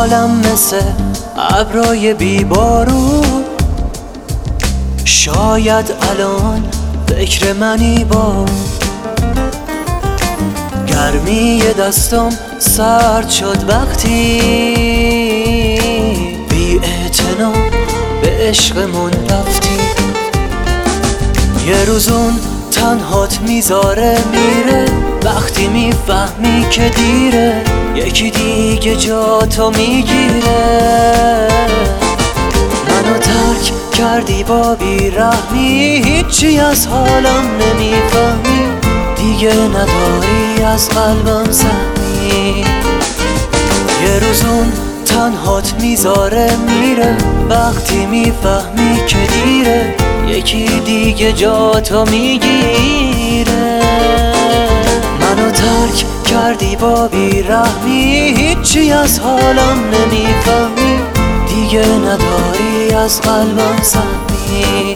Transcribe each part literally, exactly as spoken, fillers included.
حالم مثل ابرای بیبارون، شاید الان فکر منی با گرمی دستم سرد شد وقتی بی اعتنا به عشقمون رفتی. یه روزون تنهات میذاره میره، وقتی میفهمی که دیره یکی دیگه جا تو میگیره. منو ترک کردی با بیرحمی، هیچی از حالم نمیفهمی، دیگه نداری از قلبم سهمی. یه روزون تنهات میذاره میره، وقتی میفهمی که دیره یکی دیگه جا تو میگیره. منو ترک کردی با بیرحمی، هیچی از حالم نمیفهمی، دیگه نداری از قلبم سهمی.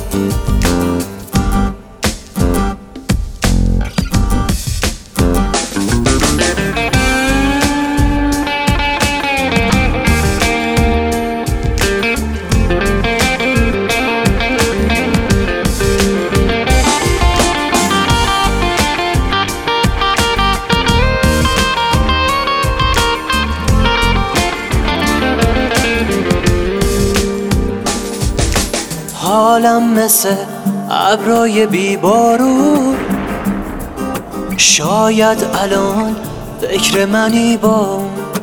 حالم مثل ابرای بیبارون، شاید الان فکر منی با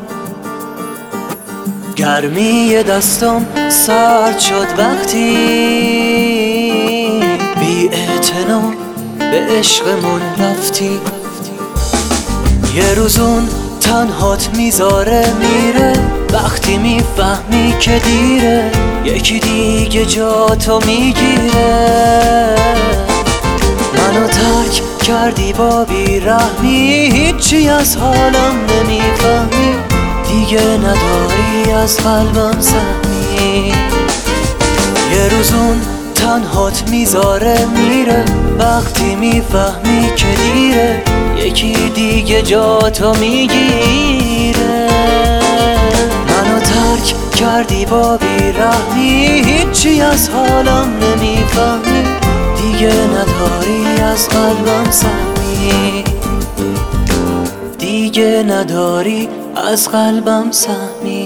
گرمی دستم سرد شد وقتی بی اعتنا به عشقمون رفتی. یه روزون تنهات میذاره میره، وقتی میفهمی که دیره یکی دیگه جا تو میگیره. منو ترک کردی با بیرحمی، هیچی از حالم نمیفهمی، دیگه نداری از قلبم سهمی. یه روزون تنهات میذاره میره، وقتی میفهمی که دیره یکی دیگه جا تو میگیره. منو ترک کردی با بیرحمی، هیچی از حالم نمیفهمی، دیگه نداری از قلبم سهمی، دیگه نداری از قلبم سهمی.